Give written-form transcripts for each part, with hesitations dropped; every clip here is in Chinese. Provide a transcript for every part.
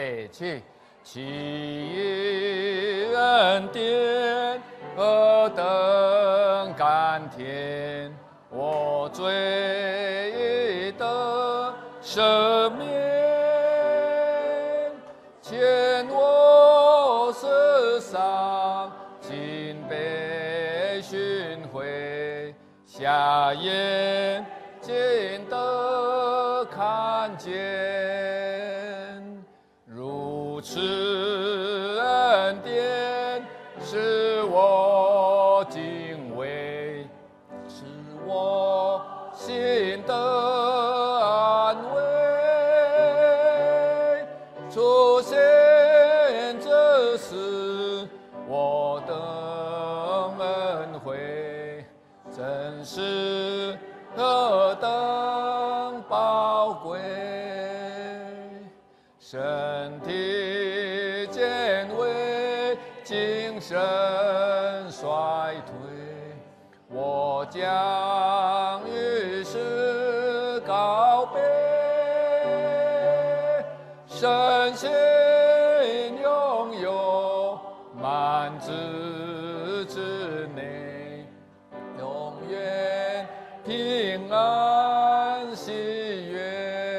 去，其恩典何等甘甜，我罪已得赦免，见我世上尽被寻回，瞎眼睛得看见，如此恩典使我敬畏，使我心得安慰。出现这时，我的恩惠，真是何等宝贵！身体健为精神衰退，我将与世告别，身心拥有满志之内，永远平安喜悦。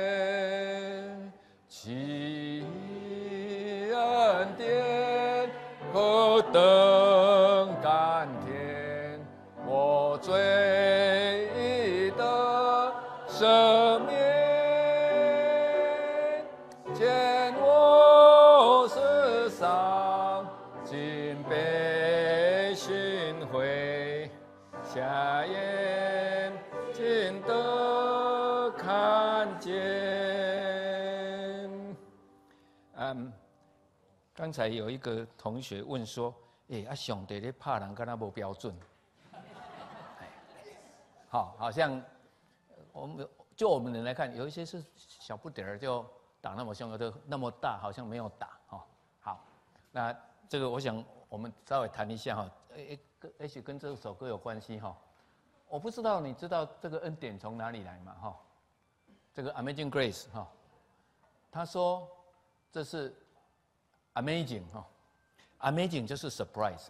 其恩典何等甘甜，我罪已得赦免，见我世上尽被寻回，瞎眼睛得看见。刚才有一个同学问说：“上帝咧拍人，敢若无标准？”好像我们人来看，有一些是小不点儿就打那么凶，有的那么大，好像没有打哈。好，那这个我想我们稍微谈一下哈，也许跟这首歌有关系哈。我不知道你知道这个恩典从哪里来嘛哈？这个 Amazing Grace 哈，他说这是 Amazing 哈 ，Amazing 就是 surprise，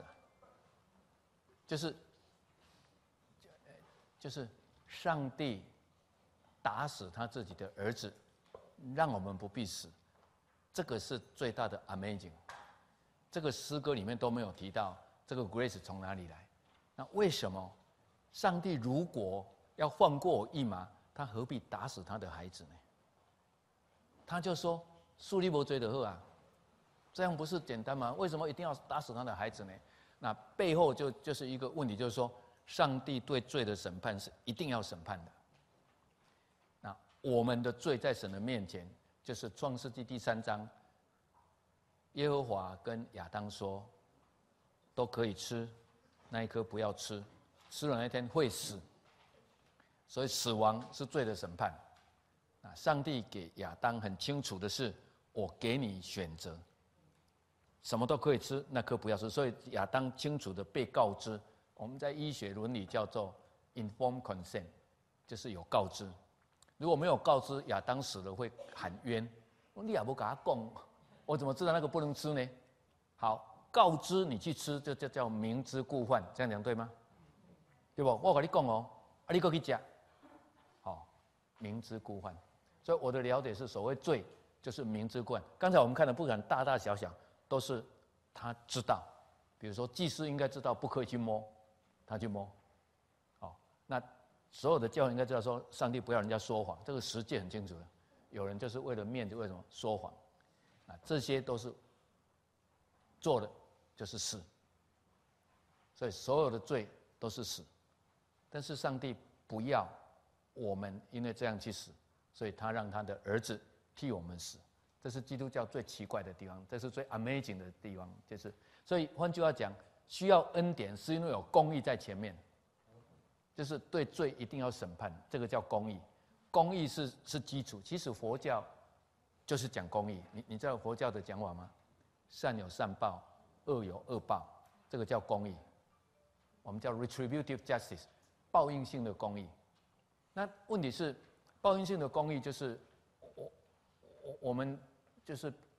就是上帝打死他自己的儿子，让我们不必死，这个是最大的 Amazing。这个诗歌里面都没有提到这个 Grace 从哪里来。那为什么上帝如果要放过我一马，他何必打死他的孩子呢？他就说：“树立无罪的恶啊，这样不是简单吗？为什么一定要打死他的孩子呢？”那背后就是一个问题，就是说，上帝对罪的审判是一定要审判的。那我们的罪在神的面前，就是创世纪第3章，耶和华跟亚当说：“都可以吃，那一颗不要吃，吃了那天会死。”所以死亡是罪的审判。上帝给亚当很清楚的是，我给你选择，什么都可以吃，那颗不要吃。所以亚当清楚的被告知，我们在医学伦理叫做 informed consent， 就是有告知。如果没有告知，亚当死了会喊冤，你也不跟他讲，我怎么知道那个不能吃呢？好，告知你去吃，就叫明知故犯，这样讲对吗？对不？我跟你讲哦，你搁去吃，好，明知故犯。所以我的了解是，所谓罪就是明知故犯。刚才我们看的不管大大小小，都是他知道。比如说祭司应该知道不可以去摸，他去摸。好，那所有的教会应该知道说，上帝不要人家说谎，这个实践很清楚的。有人就是为了面子，为什么说谎？这些都是做的就是死。所以所有的罪都是死，但是上帝不要我们因为这样去死。所以他让他的儿子替我们死，这是基督教最奇怪的地方，这是最 amazing 的地方，就是所以换句话讲，需要恩典是因为有公义在前面，就是对罪一定要审判，这个叫公义。公义是基础，其实佛教就是讲公义。你知道佛教的讲法吗？善有善报，恶有恶报，这个叫公义。我们叫 retributive justice， 报应性的公义。那问题是，报应性的公义就是我们就是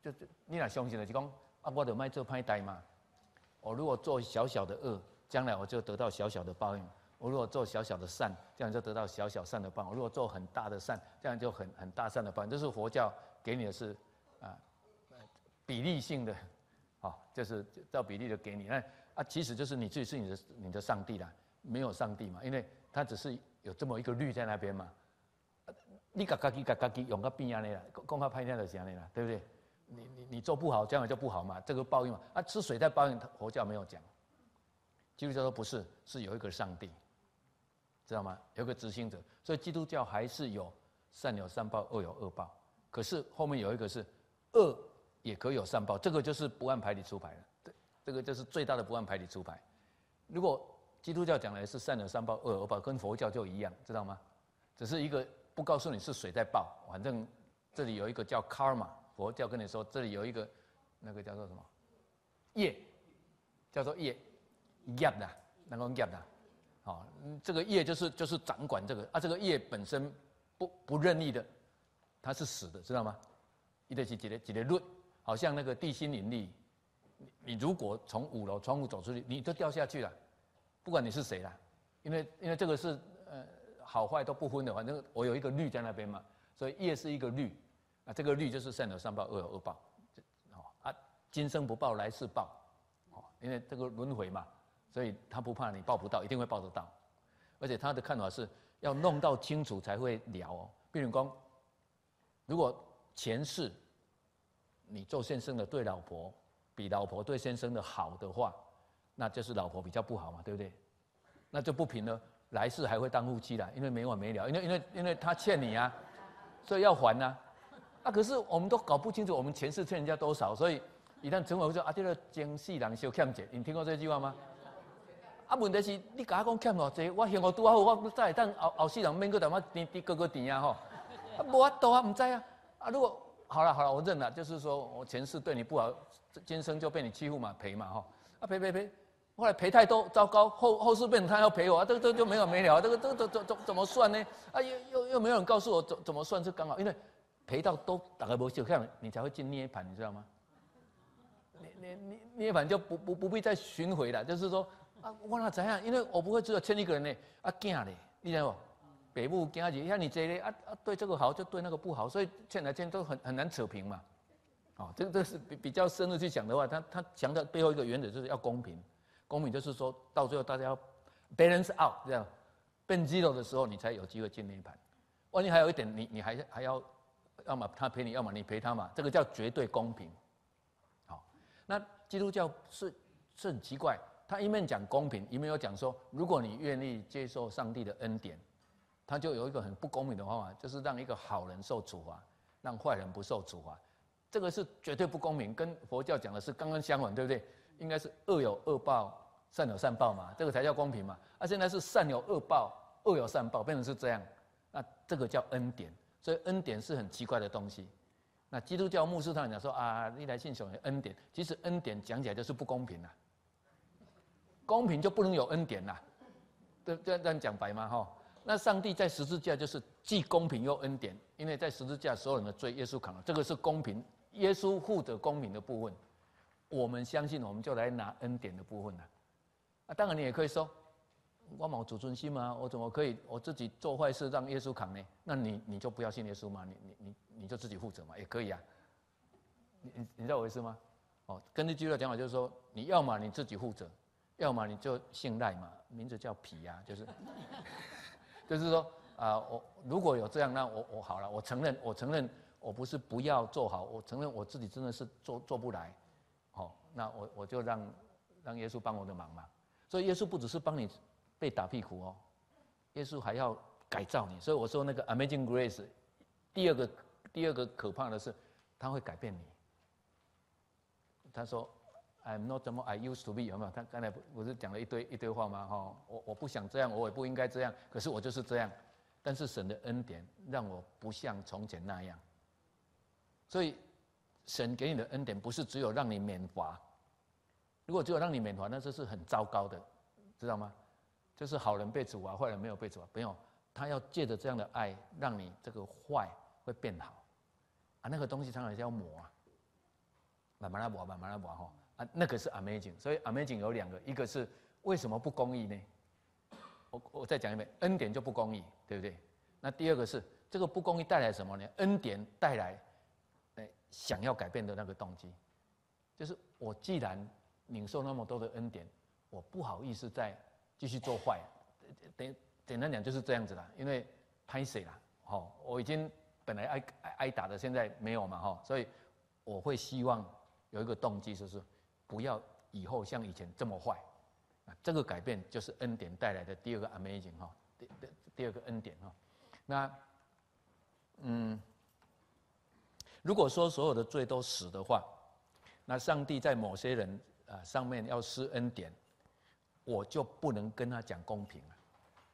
你若相信的是讲啊，我就卖做歹代嘛。我如果做小小的恶，将来我就得到小小的报应；我如果做小小的善，这样就得到小小善的报应；我如果做很大的善，这样就很大善的报应。这是佛教给你的是比例性的，就是照比例的给你。那其实就是你自己是你的上帝啦，没有上帝嘛，因为他只是有这么一个律在那边嘛。你自己用个变安尼啦，讲较歹听就是安尼啦，对不对？你做不好，将来就不好嘛，这个报应嘛。吃水在报应，佛教没有讲。基督教说不是，是有一个上帝，知道吗？有一个执行者，所以基督教还是有善有善报，恶有恶报。可是后面有一个是恶也可以有善报，这个就是不按牌理出牌了。这个就是最大的不按牌理出牌。如果基督教讲的是善有善报，恶有恶报，跟佛教就一样，知道吗？只是一个不告诉你是谁在报，反正这里有一个叫 karma， 佛教跟你说这里有一个那个叫做什么业，叫做业啦，那个业啦，这个业就是掌管这个这个业本身不任意的，它是死的，知道吗？一个是一个律，好像那个地心引力，你如果从5楼窗户走出去，你就掉下去了，不管你是谁啦，因为这个是好坏都不分的，反正我有一个律在那边嘛，所以业是一个律，这个律就是善有善报，恶有恶报，今生不报，来世报，因为这个轮回嘛，所以他不怕你报不到，一定会报得到，而且他的看法是要弄到清楚才会了哦。比如说，如果前世你做先生的对老婆比老婆对先生的好的话，那就是老婆比较不好嘛，对不对？那就不平了。来世还会当夫妻啦，因为没完没了，因为他欠你啊，所以要还啊。可是我们都搞不清楚我们前世欠人家多少，所以一旦成为说这个前世人相欠债，你听过这句话吗？问题是你甲我讲欠偌济，我嫌我拄好，我再等后世人免搁他妈甜哥甜啊吼，无法度唔知啊。如果好了，我认了，就是说我前世对你不好，今生就被你欺负嘛，赔嘛吼，赔。后来赔太多，糟糕，后世变成他要赔我，这就没完没了，这个怎么算呢？又没有人告诉我怎么算是刚好，因为赔到都大概没小看，你才会进涅槃，你知道吗？涅槃就不必再巡回了，就是说我哪怎样？因为我不会只有欠一个人呢，囝嘞，你知道不？北部囝子像你这类对这个好就对那个不好，所以欠来欠都很难扯平嘛。这个是比较深入去讲的话，他强调背后一个原则就是要公平。公平就是说到最后大家要 balance out， 这样变 zero 的时候，你才有机会进涅槃。万一还有一点，你还要么他赔你，要么你赔他嘛，这个叫绝对公平。好，那基督教是很奇怪，他一面讲公平，一面又讲说，如果你愿意接受上帝的恩典，他就有一个很不公平的方法，就是让一个好人受处罚，让坏人不受处罚。这个是绝对不公平，跟佛教讲的是刚刚相反，对不对？应该是恶有恶报，善有善报嘛，这个才叫公平嘛。现在是善有恶报，恶有善报，变成是这样，那这个叫恩典。所以恩典是很奇怪的东西。那基督教牧师他讲说你来信守恩典，其实恩典讲起来就是不公平啦。公平就不能有恩典啦，这样讲白嘛哈。那上帝在十字架就是既公平又恩典，因为在十字架所有人的罪，耶稣扛了，这个是公平，耶稣负责公平的部分。我们相信，我们就来拿恩典的部分了。当然你也可以说，我没有自尊心嘛，我怎么可以我自己做坏事让耶稣扛呢？那你就不要信耶稣嘛，你就自己负责嘛，也可以啊。你知道我意思吗？根据基督教讲法就是说，你要么你自己负责，要么你就信赖嘛，名字叫皮啊，就是说我如果有这样，那我好了，我承认我不是不要做好，我承认我自己真的是做不来。那我就让耶稣帮我的忙嘛。所以耶稣不只是帮你被打屁股哦，耶稣还要改造你。所以我说那个 Amazing Grace， 第二个可怕的是，他会改变你。他说 I'm not what I used to be， 有没有？他刚才不是讲了一堆话吗？我不想这样，我也不应该这样，可是我就是这样。但是神的恩典让我不像从前那样，所以。神给你的恩典不是只有让你免罚，如果只有让你免罚，那这是很糟糕的，知道吗？就是好人被处罚，坏人没有被处罚，没有，他要借着这样的爱，让你这个坏会变好，那个东西常常要磨啊， 慢慢来磨，慢慢来磨哈啊，那个是 amazing。所以 amazing 有2个，一个是为什么不公义呢？我再讲一遍，恩典就不公义，对不对？那第2个是这个不公义带来什么呢？恩典带来，想要改变的那个动机，就是我既然领受那么多的恩典，我不好意思再继续做坏，简单讲就是这样子啦，因为拍谁啦，我已经本来挨打的，现在没有嘛，所以我会希望有一个动机，就是不要以后像以前这么坏。这个改变就是恩典带来的第2个 amazing 哈，第2个恩典哈。那如果说所有的罪都死的话，那上帝在某些人上面要施恩典，我就不能跟他讲公平了。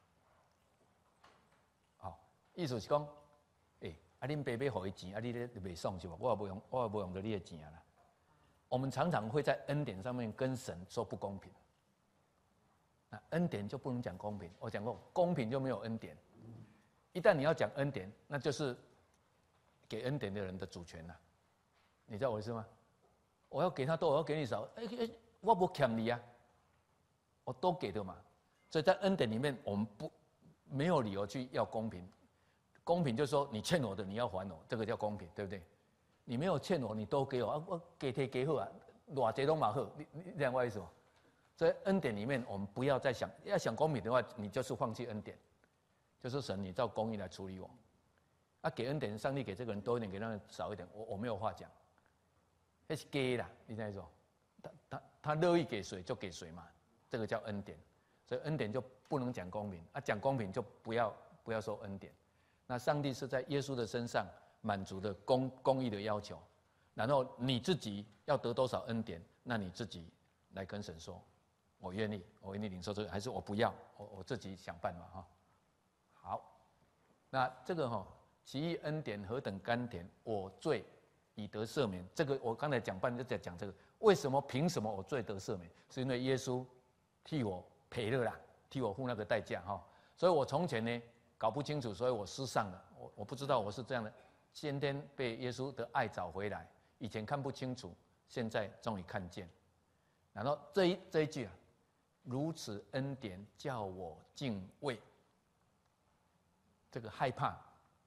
好，意思是讲，恁爸爸给他钱，你咧袂爽是吧？我也不用到你的钱啦。我们常常会在恩典上面跟神说不公平。那恩典就不能讲公平，我讲过，公平就没有恩典。一旦你要讲恩典，那就是给恩典的人的主权了。你知道我意思吗？我要给他多，我要给你少，我不欠你啊，我都给的嘛。所以在恩典里面，我们没有理由去要公平。公平就是说，你欠我的你要还我，这个叫公平，对不对？你没有欠我，你都给我，我给好啊，偌济都蛮好，你两个意思吗？在恩典里面，我们不要再想，要想公平的话，你就是放弃恩典，就是神，你照公义来处理我。给恩典，上帝给这个人多一点，给那个人少一点，我没有话讲，那是给啦，你知道说，他乐意给谁就给谁嘛，这个叫恩典。所以恩典就不能讲公平，讲公平就不要说恩典。那上帝是在耶稣的身上满足的公义的要求，然后你自己要得多少恩典，那你自己来跟神说。我愿意领受这个，还是我不要？我自己想办法哈。好，那这个其义恩典何等甘甜，我罪已得赦免。这个我刚才讲半就在讲这个，为什么凭什么我罪得赦免？是因为耶稣替我赔了啦，替我付那个代价哈。所以我从前呢搞不清楚，所以我失丧了。我不知道我是这样的，今天被耶稣的爱找回来，以前看不清楚，现在终于看见。然后这一句啊。如此恩典叫我敬畏，这个害怕。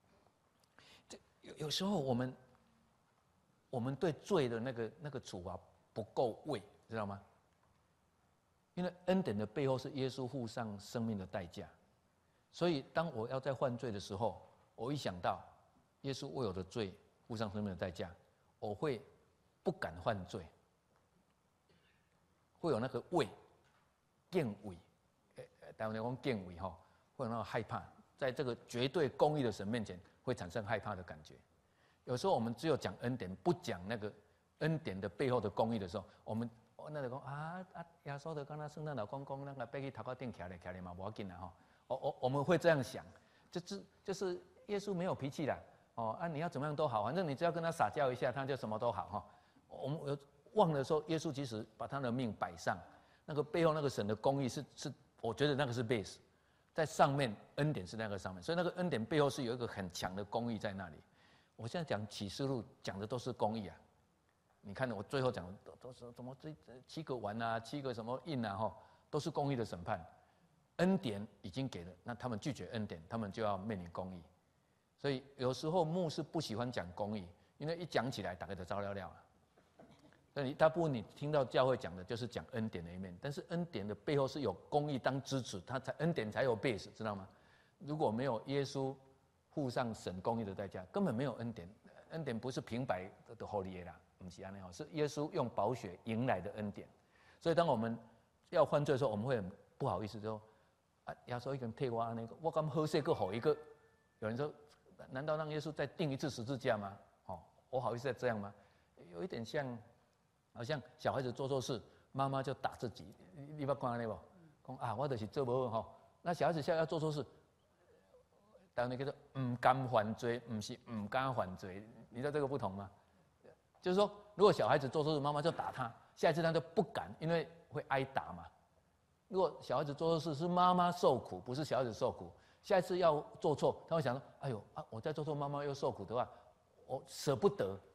有时候我们对罪的那个处罚不够畏，知道吗？因为恩典的背后是耶稣付上生命的代价，所以当我要在犯罪的时候，我一想到耶稣为我的罪付上生命的代价，我会不敢犯罪，会有那个畏。敬畏，台湾人讲敬畏哈，会有那种害怕，在这个绝对公义的神面前，会产生害怕的感觉。有时候我们只有讲恩典，不讲那个恩典的背后的公义的时候，我那就讲耶稣的刚才圣诞老公公那个背去头壳顶徛咧嘛，不要紧啦哈。我们会这样想，就是耶稣没有脾气啦，你要怎么样都好，反正你只要跟他撒娇一下，他就什么都好哈。我们忘了说，耶稣即使把他的命摆上。那个背后那个神的公义是，我觉得那个是 base， 在上面恩典是那个上面，所以那个恩典背后是有一个很强的公义在那里。我现在讲启示录讲的都是公义啊，你看我最后讲的都是怎么这7个丸啊，7个什么印啊都是公义的审判。恩典已经给了，那他们拒绝恩典，他们就要面临公义。所以有时候牧师不喜欢讲公义，因为一讲起来大家就糟了了啊。那大部分你听到教会讲的就是讲恩典的一面，但是恩典的背后是有公义当支持，恩典才有 base， 知道吗？如果没有耶稣付上神公义的代价，根本没有恩典。恩典不是平白的获利的啦，不是这样，是耶稣用宝血赢来的恩典。所以当我们要犯罪的时候，我们会很不好意思说，耶稣已经替我那个，我敢好些个好一个。有人说，难道让耶稣再钉一次十字架吗？我好意思再这样吗？有一点像。好像小孩子做错事，妈妈就打自己，你捌看那不？讲我就是做不好那小孩子现在要做错事，当然叫做唔敢犯罪，不是唔敢犯罪，你知道这个不同吗？就是说，如果小孩子做错事，妈妈就打他，下一次他就不敢，因为会挨打嘛。如果小孩子做错事是妈妈受苦，不是小孩子受苦，下一次要做错，他会想说：哎呦我再做错，妈妈又受苦的话，我舍不得。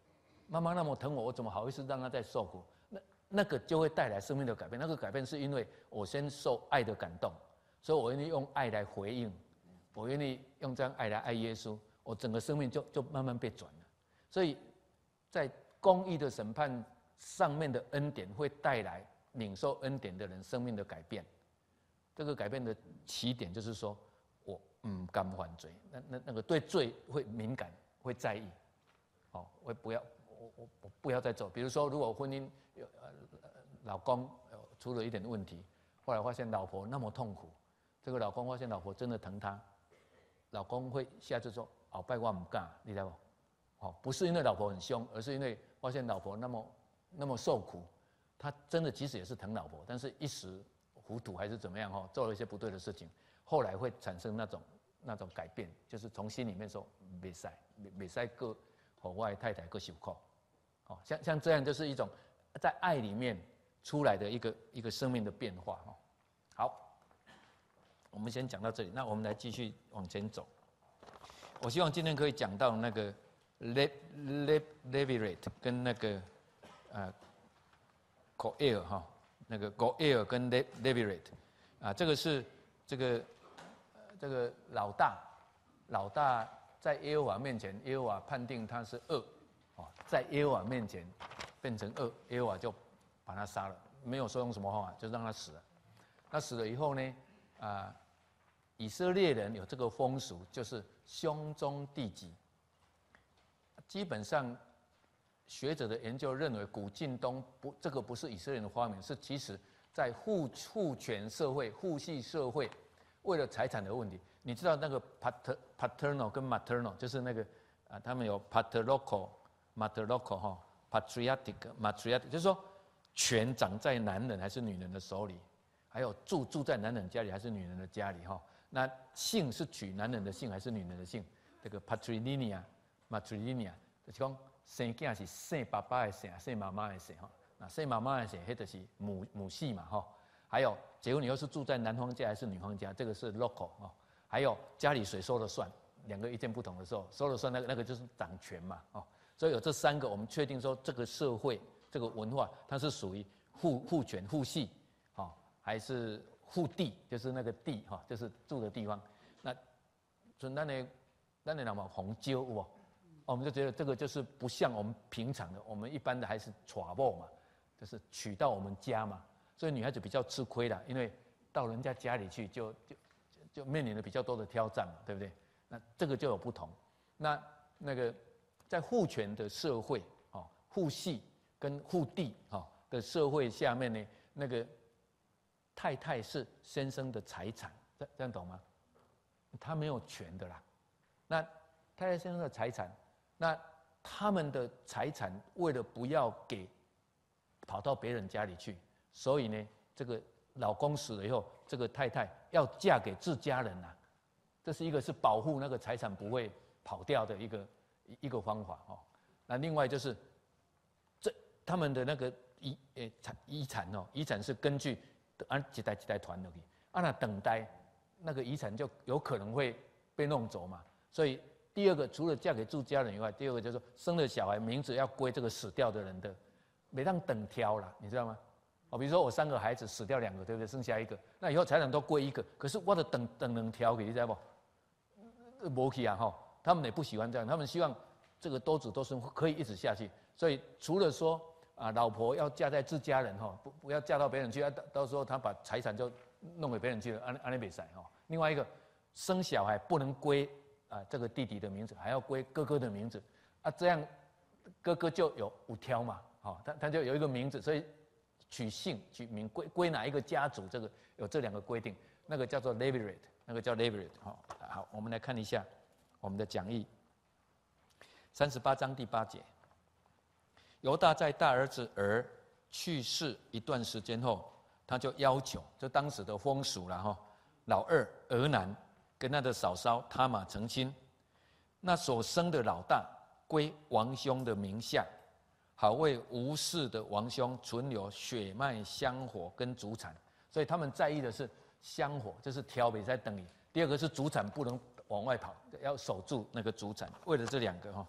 妈妈那么疼我，我怎么好意思让她再受苦？那个就会带来生命的改变。那个改变是因为我先受爱的感动，所以我愿意用爱来回应，我愿意用这样爱来爱耶稣，我整个生命就慢慢被转了。所以在公义的审判上面的恩典会带来领受恩典的人生命的改变。这个改变的起点就是说，我不敢犯罪，那个对罪会敏感，会在意，我不要再做。比如说，如果婚姻老公出了一点问题，后来发现老婆那么痛苦，这个老公发现老婆真的疼他，老公会下次说：“后摆我不敢，你知道不？”不是因为老婆很凶，而是因为发现老婆那么受苦，他真的其实也是疼老婆，但是一时糊涂还是怎么样做了一些不对的事情，后来会产生那种改变，就是从心里面说没使个我的太太个受苦，像这样就是一种在爱里面出来的一个生命的变化。好，我们先讲到这里，那我们来继续往前走。我希望今天可以讲到那个 levirate 跟那个goel 那个 goel 跟 levirate 这个是这个老大在耶和华面前，耶和华判定他是恶，在耶和华面前变成恶，耶和华就把他杀了，没有说用什么方法，就让他死了。他死了以后呢，以色列人有这个风俗，就是兄终弟及。基本上，学者的研究认为，古近东这个不是以色列人的发明，是其实在父权社会、父系社会，为了财产的问题。你知道那个 paternal 跟 maternal， 就是那个他们有 patriarchal、matriarchal、matriarch， 就是说权掌在男人还是女人的手里，还有住在男人家里还是女人的家里那姓是取男人的姓还是女人的姓？这个 patrilineal、matrilineal， 就是讲生囝是生爸爸的姓，生妈妈的姓那生妈妈的姓，那就是母系嘛还有结婚以后是住在男方家还是女方家，这个是 local 还有家里谁说了算，两个意见不同的时候，说了算那个就是掌权嘛所以有这三个，我们确定说这个社会这个文化它是属于父权父系还是父地，就是那个地就是住的地方。那所以那什么红椒我们就觉得这个就是不像我们平常的，我们一般的还是娶某嘛，就是娶到我们家嘛，所以女孩子比较吃亏啦，因为到人家家里去就面临了比较多的挑战嘛，对不对？那这个就有不同。那个在父权的社会父系跟父地的社会下面呢，那个太太是先生的财产，这样懂吗？他没有权的啦。那太太先生的财产，那他们的财产为了不要跑到别人家里去，所以呢，这个老公死了以后，这个太太要嫁给自家人啊。这是一个是保护那个财产不会跑掉的一个方法那另外就是他们的那个遗产是根据一代一代传下去，那等待那个遗产就有可能会被弄走嘛。所以第二个，除了嫁给住家人以外，第二个就是说生了小孩名字要归这个死掉的人的，没让等挑啦，你知道吗？比如说我3个孩子死掉2个，对不对？剩下1个，那以后财产都归1个，可是我的等2条给你知道不？没去他们也不喜欢这样，他们希望这个多子多孙可以一直下去。所以除了说老婆要嫁在自家人不要嫁到别人去，到时候他把财产就弄给别人去了，安尼不可以另外一个，生小孩不能归这个弟弟的名字，还要归哥哥的名字这样哥哥就有挑嘛他就有一个名字，所以取姓取名归哪一个家族，这个有这2个规定，那个叫做 levirate， 那个叫 levirate。好，我们来看一下我们的讲义，38章第8节。犹大在大儿子去世一段时间后，他就要求，就当时的风俗了老二儿男跟他的嫂嫂他玛成亲，那所生的老大归王兄的名下，好为无事的王兄存留血脉香火跟祖产。所以他们在意的是香火，就是挑别在等你。第二个是祖产不能往外跑，要守住那个祖产。为了这2个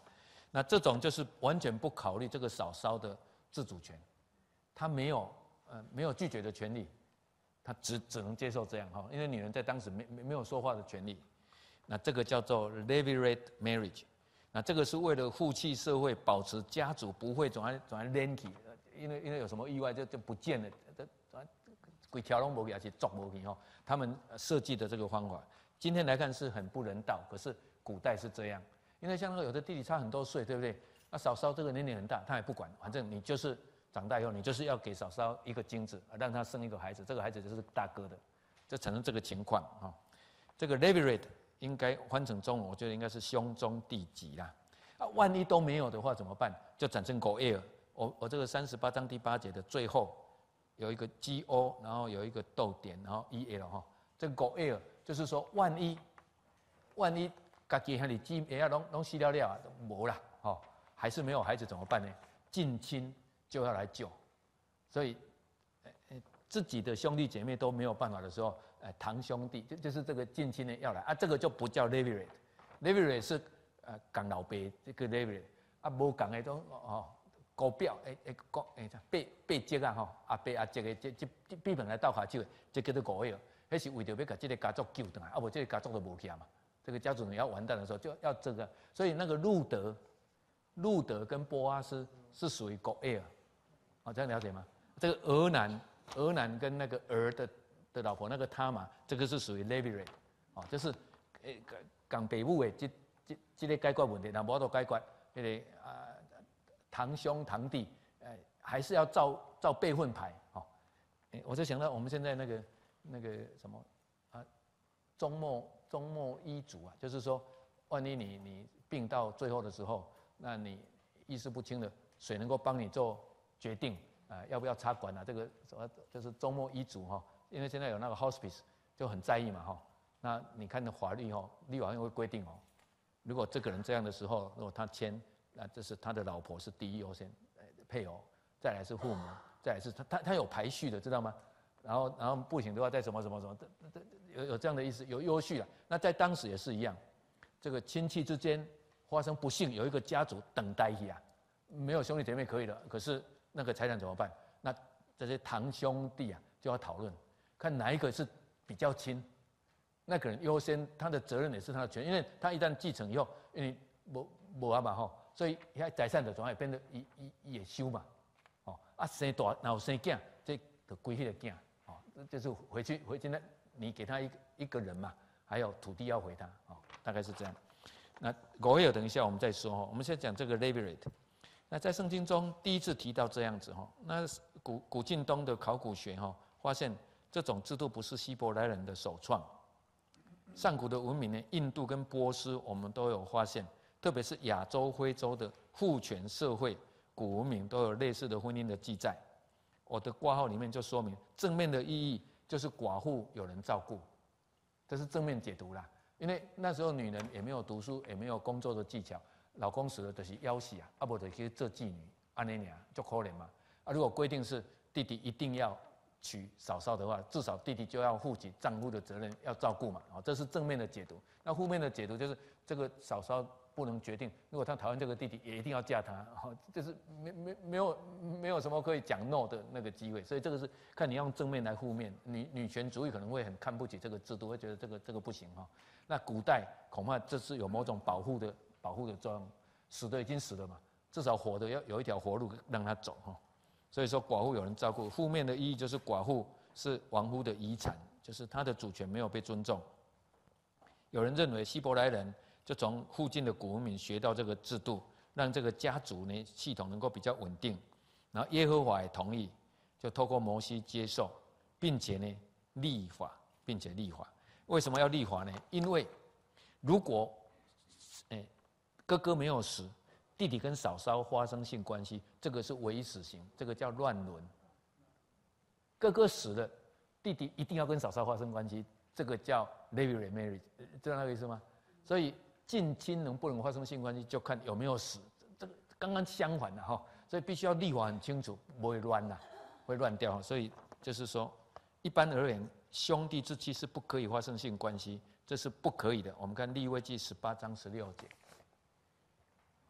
那这种就是完全不考虑这个嫂嫂的自主权，他没有拒绝的权利，他只能接受这样哈，因为女人在当时没有说话的权利。那这个叫做 levirate marriage。那这个是为了父系社会保持家族不会转来连起，因为有什么意外就不见了，规条拢无去，而且捉无去哈。他们设计的这个方法，今天来看是很不人道，可是古代是这样。因为像那个有的弟弟差很多岁，对不对？那嫂嫂这个年龄很大，他也不管，反正你就是长大以后，你就是要给嫂嫂一个精子，让他生一个孩子，这个孩子就是大哥的，就产生这个情况哈。这个 levirate 应该翻成中文，我觉得应该是兄终弟及啦。万一都没有的话怎么办？就产生 goer。我这个38章第8节的最后有一个 go， 然后有一个逗点，然后 el 哈。这个 goer 就是说，万一家己兄弟姊妹拢死了啊，没啦，哦，还是没有孩子怎么办呢？近亲就要来救，所以自己的兄弟姐妹都没有办法的时候，堂兄弟就是这个近亲的要来啊，这个就不叫 levirate。levirate 是讲老爸这个 levirate， 啊无讲的都姑表八姐啊吼，阿伯阿姐的这比本来斗下手的，这叫做姑爷，那是为着要把这个家族救回来，啊无这个家族就无起嘛。这个家族人要完蛋的时候，就要这个，所以那个路德跟波阿斯是属于 goer， 这样了解吗？这个俄南跟那个儿的老婆那个他嘛，这个是属于 levirate， 就是讲北部的这个解决问题，那无都解决，那个堂兄堂弟，还是要照辈分排，我就想到我们现在那个什么终末医嘱啊，就是说，万一你病到最后的时候，那你意识不清了，谁能够帮你做决定要不要插管啊？这个什么就是终末医嘱哈，因为现在有那个 hospice 就很在意嘛哈。那你看的法律立法院会规定如果这个人这样的时候，如果他签，那这是他的老婆是第一优先配偶，再来是父母，再来是他有排序的，知道吗？然后不行的话再什么，有这样的意思，有优序啊。那在当时也是一样，这个亲戚之间发生不幸，有一个家族等待一啊，没有兄弟姐妹可以了，可是那个财产怎么办？那这些堂兄弟啊就要讨论，看哪一个是比较亲，那个人优先，他的责任也是他的权，因为他一旦继承以后，因为没啊嘛吼，所以财产就总会变得也收嘛，生大然后生囝，这就归迄个囝。就是回去那你给他一个人嘛，还有土地要回他，大概是这样。那goer等一下我们再说我们现在讲这个 levirate。那在圣经中第一次提到这样子那古近东的考古学发现这种制度不是希伯来人的首创，上古的文明呢，印度跟波斯我们都有发现，特别是亚洲、非洲的父权社会古文明都有类似的婚姻的记载。我的挂号里面就说明，正面的意义就是寡妇有人照顾，这是正面解读啦。因为那时候女人也没有读书，也没有工作的技巧，老公死了就是夭死啊，不就去做妓女，安尼尔就可怜嘛。如果规定是弟弟一定要娶嫂嫂的话，至少弟弟就要负起丈夫的责任，要照顾嘛。这是正面的解读。那负面的解读就是这个嫂嫂不能决定，如果他讨厌这个弟弟，也一定要嫁他，就是没有什么可以讲 no 的那个机会。所以这个是看你用正面来负面。女权主义可能会很看不起这个制度，会觉得这个不行那古代恐怕这是有某种保护的作用，死的已经死了嘛，至少活的要有一条活路让他走所以说寡妇有人照顾，负面的意义就是寡妇是亡夫的遗产，就是他的主权没有被尊重。有人认为希伯来人就从附近的古文明学到这个制度，让这个家族呢系统能够比较稳定。然后耶和华也同意，就透过摩西接受，并且呢立法，为什么要立法呢？因为如果哥哥没有死，弟弟跟嫂嫂发生性关系，这个是唯死刑，这个叫乱伦。哥哥死了，弟弟一定要跟嫂嫂发生关系，这个叫 levirate marriage， 知道那个意思吗？所以近亲能不能发生性关系，就看有没有死。这个刚刚相反的所以必须要立法很清楚，不会乱会乱掉。所以就是说，一般而言，兄弟之妻是不可以发生性关系，这是不可以的。我们看利未记18章16节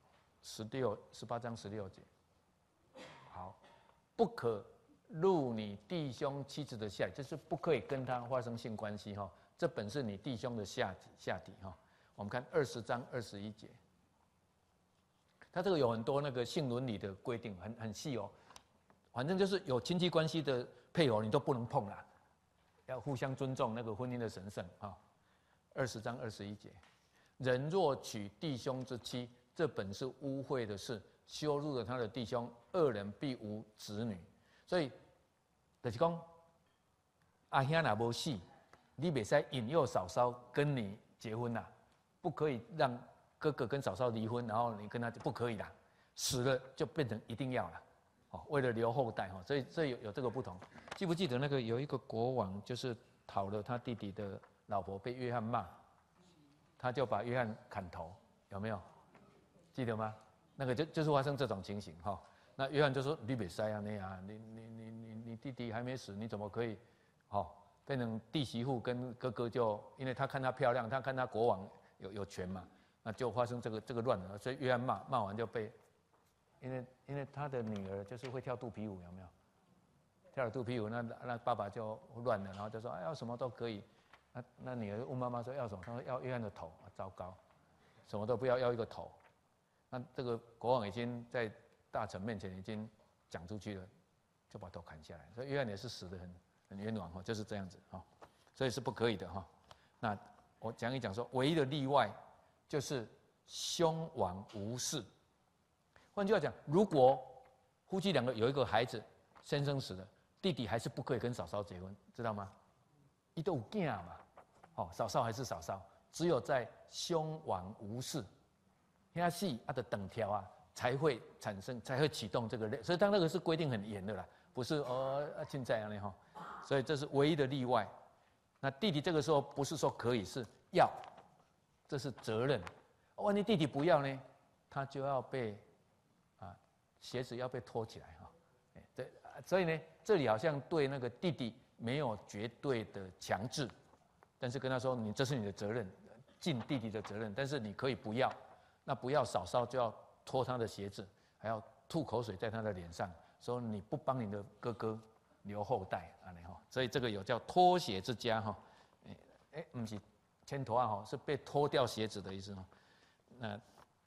18章16节。好，不可入你弟兄妻子的下体，就是不可以跟他发生性关系哈。这本是你弟兄的下体哈。我们看20章21节，他这个有很多那个性伦理的规定，很细哦。反正就是有亲戚关系的配偶，你都不能碰啦，要互相尊重那个婚姻的神圣啊。20章21节，人若娶弟兄之妻，这本是污秽的事，羞辱了他的弟兄，二人必无子女。所以就是讲，阿兄若无死，你袂使引诱嫂嫂跟你结婚啦，不可以让哥哥跟嫂嫂离婚，然后你跟他就不可以啦，死了就变成一定要啦。为了留后代，所以有这个不同。记不记得那个有一个国王，就是讨了他弟弟的老婆，被约翰骂，他就把约翰砍头，有没有？记得吗？那个就是发生这种情形哈。那约翰就说：“你别塞啊，你弟弟还没死，你怎么可以，变成弟媳妇跟哥哥就因为他看她漂亮，他看他国王有权嘛，那就发生这个乱了。所以约翰骂完就被。”因为他的女儿就是会跳肚皮舞，有没有？跳了肚皮舞，那爸爸就乱了，然后就说：“哎，要什么都可以。”那女儿问妈妈说：“要什么？”她说：“要约翰的头。”糟糕，什么都不要，要一个头。那这个国王已经在大臣面前已经讲出去了，就把头砍下来。所以约翰也是死得很冤枉哈，就是这样子哈，所以是不可以的哈。那我讲一讲说，唯一的例外就是兄亡无嗣。换句话讲，如果夫妻两个有一个孩子，先生死了，弟弟还是不可以跟嫂嫂结婚，知道吗？他都有囝嘛，嫂嫂还是嫂嫂，只有在兄亡无嗣，那死就等条啊，才会产生，才会启动这个。所以当那个是规定很严的啦，不是现在这样哈，所以这是唯一的例外。那弟弟这个时候不是说可以，是要，这是责任。万一弟弟不要呢，他就要被。鞋子要被拖起来哈，对，所以呢，这里好像对那个弟弟没有绝对的强制，但是跟他说，这是你的责任，尽弟弟的责任，但是你可以不要，那不要嫂嫂就要脱他的鞋子，还要吐口水在他的脸上，说你不帮你的哥哥留后代啊，所以这个有叫脱鞋之家哈，不是牵头啊，是被脱掉鞋子的意思哈，那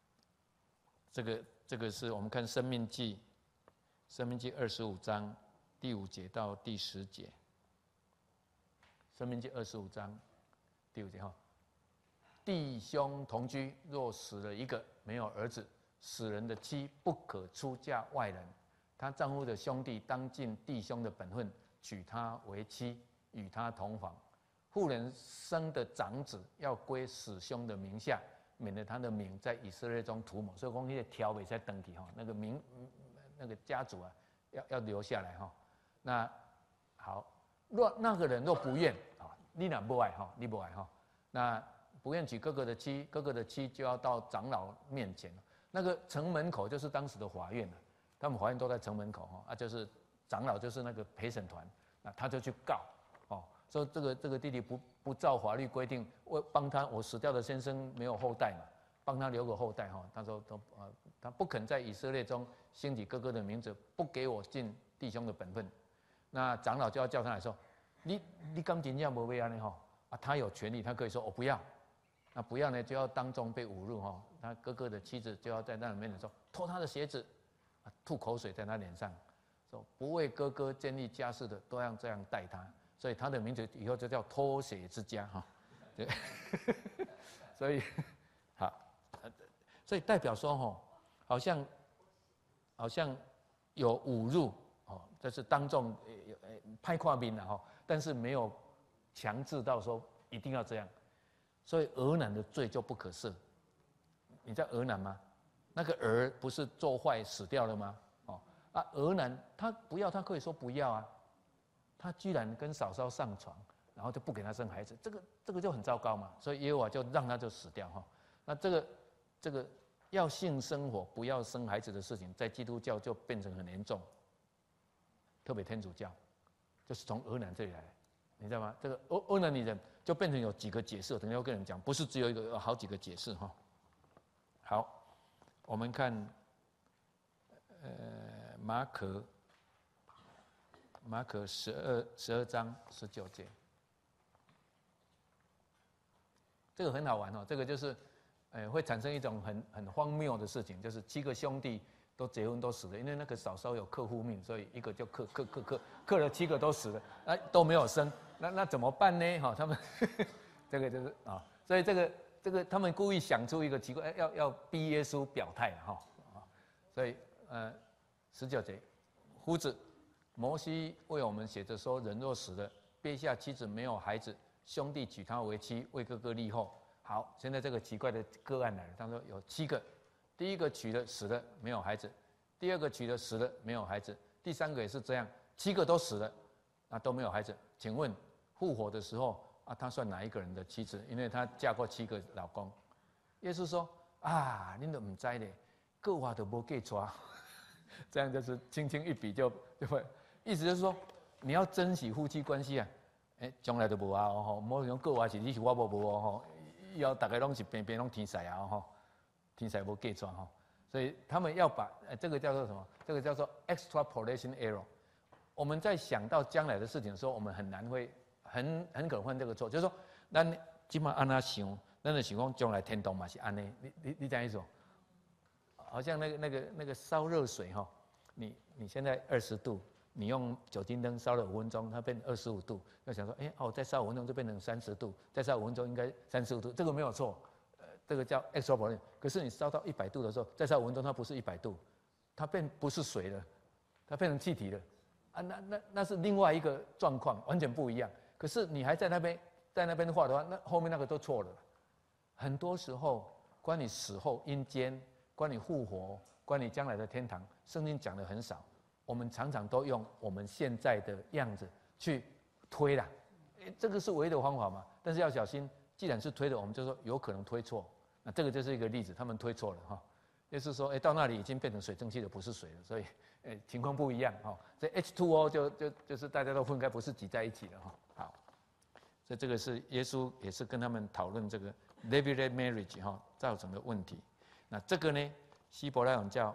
这个是我们看申命记25章第5节到第10节。申命记25章第5节哈，弟兄同居，若死了一个，没有儿子，死人的妻不可出嫁外人，他丈夫的兄弟当尽弟兄的本分，娶她为妻，与他同房。妇人生的长子要归死兄的名下，免得他的名在以色列中涂抹。所以讲，那个条尾在登记哈，那个名，那个家族啊，要留下来哈。那好，若那个人若不愿啊，你哪不爱哈，你不爱哈，那不愿娶哥哥的妻，哥哥的妻就要到长老面前。那个城门口就是当时的法院了，他们法院都在城门口哈，就是长老就是那个陪审团，那他就去告哦。说这个弟弟不照法律规定，帮他我死掉的先生没有后代嘛，帮他留个后代哈。他说他不肯在以色列中兴起哥哥的名字，不给我尽弟兄的本分，那长老就要叫他来说，你刚真正没要呢哈啊，他有权利，他可以说我不要，那不要呢就要当众被侮辱哈，他哥哥的妻子就要在那里面说脱他的鞋子，吐口水在他脸上，说不为哥哥建立家室的都要这样待他。所以他的名字以后就叫脱血之家哈，对，所以好，所以代表说哈，好像有侮辱哦，这是当众拍跨兵了哈，但是没有强制到说一定要这样，所以儿男的罪就不可赦。你知道儿男吗？那个儿不是做坏死掉了吗？儿男他不要，他可以说不要啊。他居然跟嫂嫂上床，然后就不给他生孩子，这个就很糟糕嘛。所以耶和华就让他就死掉哈。那这个要性生活不要生孩子的事情，在基督教就变成很严重，特别天主教，就是从儿男这里来，你知道吗？这个儿男女人就变成有几个解释，等一下我跟你们讲，不是只有一个，有好几个解释哈。好， 我们看马可12章19节，这个很好玩哦。这个就是，会产生一种很荒谬的事情，就是7个兄弟都结婚都死了，因为那个嫂嫂有克夫命，所以一个就克了7个都死了，都没有生，那怎么办呢？哈，他们这个就是啊，所以这个他们故意想出一个奇怪，要逼耶稣表态哈啊，所以19节，夫子。摩西为我们写着说：人若死了，憋下妻子没有孩子，兄弟娶她为妻，为哥哥立后。好，现在这个奇怪的个案来了。他说有7个，第一个娶了死了没有孩子，第二个娶了死了没有孩子，第3个也是这样，7个都死了，都没有孩子。请问复活的时候他算哪一个人的妻子？因为他嫁过7个老公。耶稣说恁都不知咧，各话都无计抓，这样就是轻轻一笔就会。意思就是说，你要珍惜夫妻关系啊！将来都无啊吼，莫讲各话是你是我无吼，要大家拢是边拢天才啊吼，天才无计算吼，所以他们要把这个叫做什么？这个叫做 extrapolation error。我们在想到将来的事情的时候，我们很难会很可能犯这个错，就是说，咱今嘛安那想，咱就想讲将来天堂嘛是安尼，你这样意思？好像那个烧热水哈，你现在20度。你用酒精灯烧了5分钟，它变25度。要想说，再烧5分钟就变成30度，再烧5分钟应该35度，这个没有错。这个叫 extrapolation。可是你烧到100度的时候，再烧5分钟，它不是100度，它不是水了，它变成气体了。那是另外一个状况，完全不一样。可是你还在那边画的话，那后面那个都错了。很多时候，关于死后阴间，关于复活，关于将来的天堂，圣经讲的很少。我们常常都用我们现在的样子去推啦，这个是唯一的方法嘛？但是要小心，既然是推的，我们就说有可能推错。那这个就是一个例子，他们推错了哈，就是说，到那里已经变成水蒸气了，不是水了，所以，情况不一样哈。这 H2O 就是大家都分开，不是挤在一起的哈。好，所以这个是耶稣也是跟他们讨论这个 Levirate marriage 哈造成的问题。那这个呢，希伯来文叫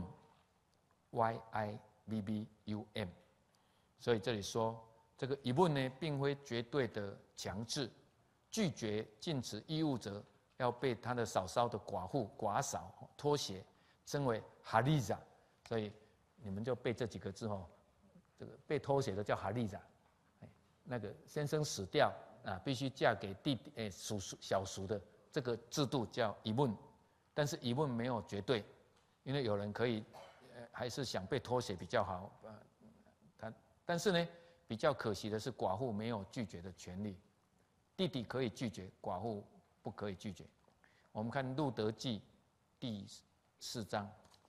Yibum。所以这里说，这个疑问呢，并非绝对的强制，拒绝尽此义务者，要被他的嫂嫂的寡嫂拖鞋，称为哈利扎。所以你们就背这几个字哦，这个被拖鞋的叫哈利扎。那个先生死掉必须嫁给小叔的这个制度叫疑问，但是疑问没有绝对，因为有人可以。还是想被拖鞋比较好，但是呢，比较可惜的是，寡妇没有拒绝的权利，弟弟可以拒绝，寡妇不可以拒绝。我们看《路德记》第4章，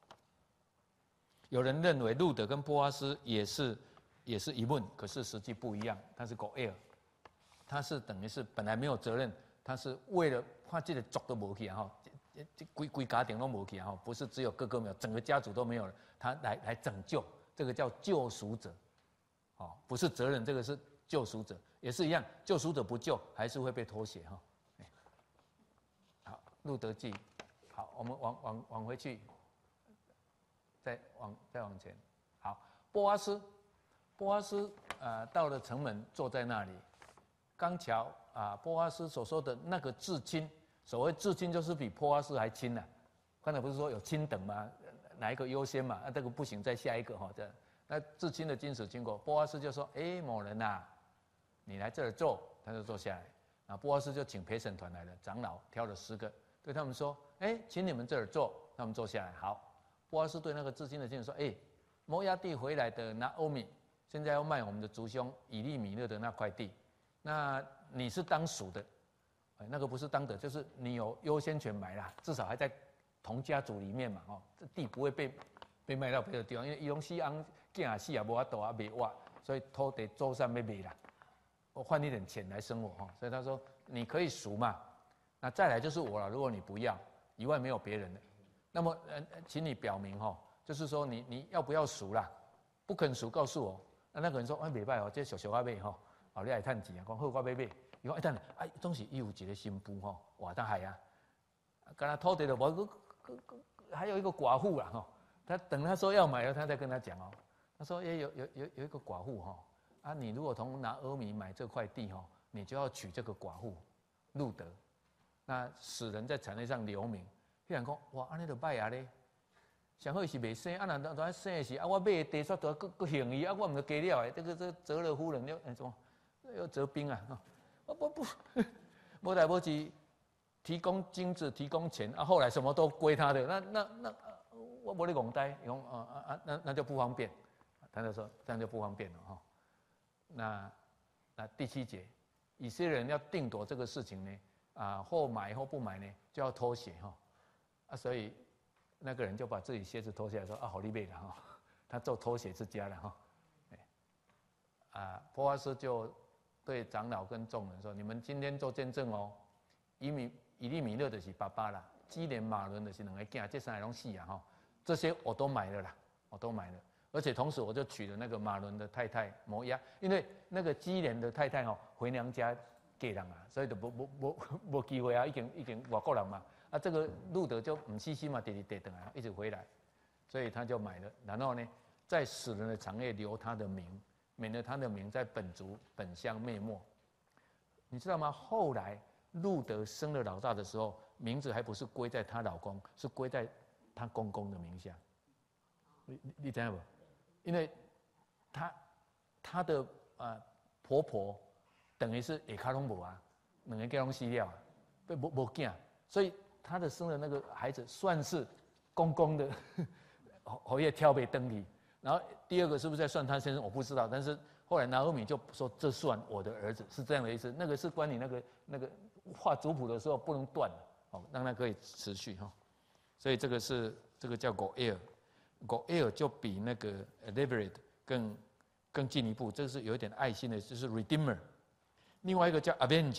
有人认为路德跟波阿斯也是疑问，可是实际不一样，他是狗 air， 他是等于是本来没有责任，他是为了怕这个族都没去哈。规家庭都没去哈，不是只有哥哥没有，整个家族都没有了，他来拯救，这个叫救赎者，不是责任，这个是救赎者，也是一样，救赎者不救还是会被拖鞋哈。好，路德记，好，我们往回去，再往前，好，波阿斯到了城门，坐在那里，刚巧波阿斯所说的那个至亲。所谓至亲就是比波阿斯还亲呐，刚才不是说有亲等吗？哪一个优先嘛？这个不行，再下一个哈。这那至亲的经史经过，波阿斯就说：“某人呐，你来这儿坐。”他就坐下来。波阿斯就请陪审团来了，长老挑了10个，对他们说：“请你们这儿坐。”他们坐下来。好，波阿斯对那个至亲的经史说：“摩押地回来的拿欧米，现在要卖我们的族兄以利米勒的那块地，那你是当属的。”那个不是当的，就是你有优先权买啦，至少还在同家族里面嘛，这地不会被卖到别的地方，因为伊拢西安囝啊死啊无法度啊卖哇，所以土地周山要卖啦，我换一点钱来生活所以他说你可以赎嘛，那再来就是我了，如果你不要，以外没有别人的，那么请你表明就是说你要不要赎啦，不肯赎告诉我，那个人说袂歹这小小买你来趁钱讲好我要买。伊讲等总是伊有一个新妇活得海敢若土地就无还有一个寡妇啦哈，他等他说要买了，他再跟他讲哦。他说有一个寡妇哈，啊，你如果从拿俄米买这块地哈，你就要娶这个寡妇路德，那使人在产业上留名。迄人讲哇，安尼就歹啊咧。上好是未生，啊，那当生的是啊，我买的地煞多，佫幸伊啊，我唔就加了的。这折了夫人又什么？又折兵啊！不，无来无去提供金子，提供钱啊，后来什么都归他的。那我没得拱呆，那就不方便。他就说这样就不方便了哈。那第7节，以色列人要定夺这个事情呢，啊，或买或不买呢，就要脱鞋哈。啊，所以那个人就把自己鞋子脱下来说啊，好利贝了哈。他做脱鞋之家了哈。啊，波阿斯就对长老跟众人说：“你们今天做见证哦，以利米勒的是爸爸啦，基连马伦的是2个囝，这3个拢死啊哈。这些我都买了啦，我都买了。而且同时我就娶了那个马伦的太太摩押，因为那个基连的太太哈回娘家嫁人啊，所以就没机会啊，已经外国人嘛。啊，这个路德就唔细心嘛，地等啊，一直回来，所以他就买了。然后呢，在死人的长夜留他的名。”免得他的名在本族本乡灭没，你知道吗？后来路德生了老大的时候，名字还不是归在她老公，是归在她公公的名下。你知道不？因为她的婆婆等于是下卡拢无啊，2个囝拢死了啊，无囝，所以她的生的那个孩子算是公公的，后夜挑被登里。然后第2个是不是在算他先生？我不知道，但是后来拿俄米就说这算我的儿子，是这样的意思。那个是关你那个画族谱的时候不能断哦，让它可以持续哈。所以这个叫 Goel 就比那个 Levirate 更进一步，这个是有一点爱心的，就是 Redeemer。另外一个叫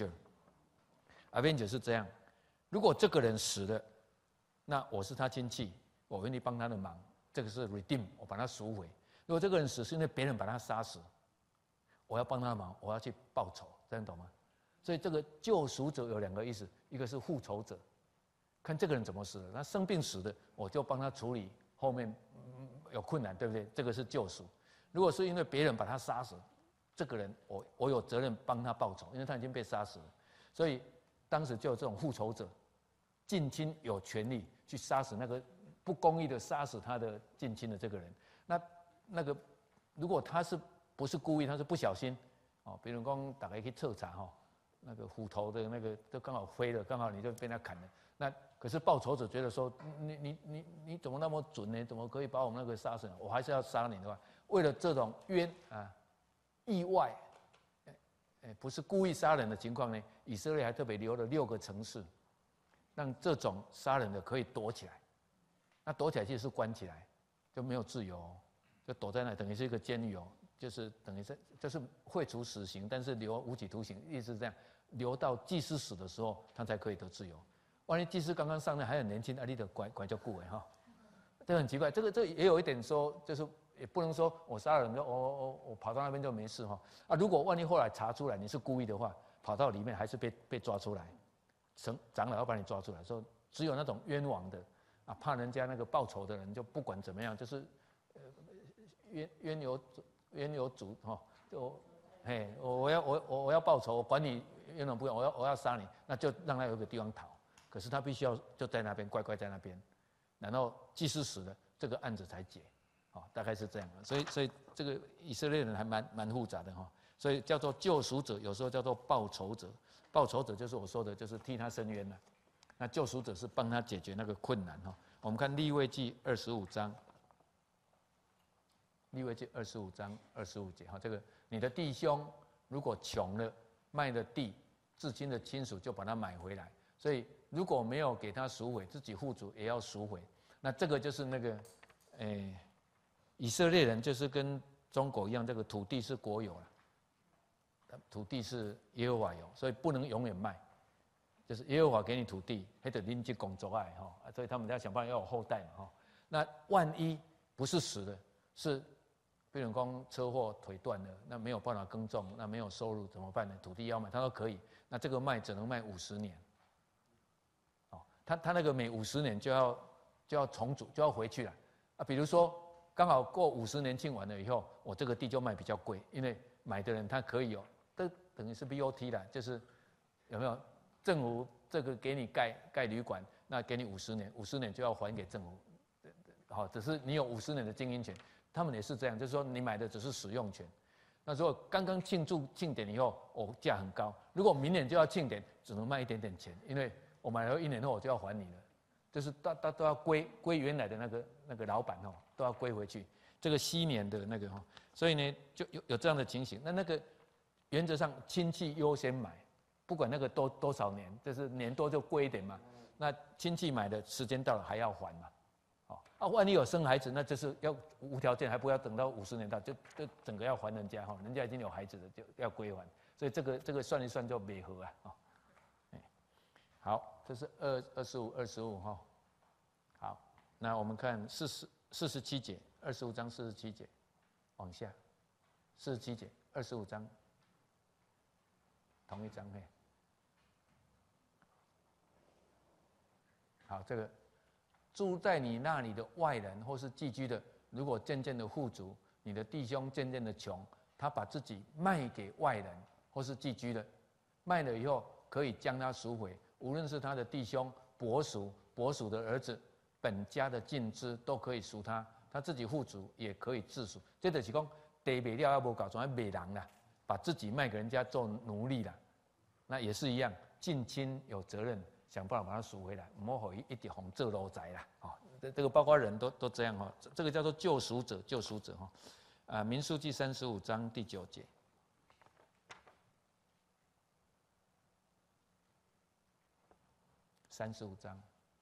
Avenger 是这样，如果这个人死了，那我是他亲戚，我愿意帮他的忙。这个是 redeem， 我把它赎回。如果这个人死是因为别人把他杀死，我要帮他忙，我要去报仇，这样懂吗？所以这个救赎者有2个意思，一个是复仇者，看这个人怎么死的，他生病死的，我就帮他处理后面有困难，对不对？这个是救赎。如果是因为别人把他杀死，这个人我有责任帮他报仇，因为他已经被杀死了。所以当时就有这种复仇者，近亲有权利去杀死那个。不公义的杀死他的近亲的这个人，那个如果他是不是故意，他是不小心哦，比如说大家去彻查哈，那个虎头的那个都刚好飞了，刚好你就被他砍了。那可是报仇者觉得说，你怎么那么准呢？怎么可以把我们那个杀死？我还是要杀你的话，为了这种意外，不是故意杀人的情况呢，以色列还特别留了6个城市，让这种杀人的可以躲起来。那躲起来就是关起来，就没有自由哦，就躲在那，等于是一个监狱哦，就是等于是就是会处死刑，但是留无期徒刑，一直这样留到祭司死的时候，他才可以得自由。万一祭司刚刚上任还很年轻，你得管叫顾哎哈，这很奇怪。这也有一点说，就是也不能说我杀了人就我跑到那边就没事哈啊。如果万一后来查出来你是故意的话，跑到里面还是被抓出来，长老要把你抓出来，说只有那种冤枉的。怕人家那个报仇的人就不管怎么样，就是冤有主哈，就我要报仇，我管你冤枉不冤，我要杀你，那就让他有个地方逃。可是他必须要就在那边乖乖在那边，然后祭司死了，这个案子才解，大概是这样的。所以这个以色列人还蛮复杂的哈，所以叫做救赎者，有时候叫做报仇者。报仇者就是我说的，就是替他伸冤了。那救赎者是帮他解决那个困难哈。我们看利未记25章，利未记25章25节哈，这个你的弟兄如果穷了，卖了地，至亲的亲属就把它买回来。所以如果没有给他赎回，自己户主也要赎回。那这个就是那个，以色列人就是跟中国一样，这个土地是国有了，土地是耶和华有，所以不能永远卖。就是耶和华给你土地，还得邻居工作爱哈，所以他们要想办法要有后代嘛哈。那万一不是死的，是比如说车祸腿断了，那没有办法耕种，那没有收入怎么办呢？土地要卖，他说可以，那这个卖只能卖50年。哦，他那个每50年就就要重组，就要回去了啊。比如说刚好过50年庆完了以后，我这个地就卖比较贵，因为买的人他可以有，这等于是 BOT 啦，就是有没有政府这个给你盖旅馆，那给你50年，50年就要还给政府，好，只是你有50年的经营权，他们也是这样，就是说你买的只是使用权。那如果刚刚庆祝庆典以后，价很高，如果明年就要庆典，只能卖一点点钱，因为我买了1年后我就要还你了，就是都要归原来的那个老板都要归回去，这个昔年的那个所以呢就有这样的情形。那个原则上亲戚优先买，不管那个多少年，就是年多就贵一点嘛。那亲戚买的时间到了还要还嘛。万一有生孩子，那就是要无条件，还不要等到50年到，就整个要还人家人家已经有孩子了，就要归还。所以这个算一算就美合啊好，这是25好，那我们看47节，25章47节，往下，47节，25章，同一章好，这个。住在你那里的外人或是寄居的，如果渐渐的富足，你的弟兄渐渐的穷，他把自己卖给外人或是寄居的，卖了以后可以将他赎回，无论是他的弟兄、伯属的儿子、本家的尽支，都可以赎他。他自己富足也可以自赎。这就是讲地卖了也无够，总要卖人啦，把自己卖给人家做奴隶啦。那也是一样，近亲有责任。想办法把它赎回来，不要让他一直红做奴才啦。这个包括人都这样这个叫做救赎者民数记35章第9节。35章，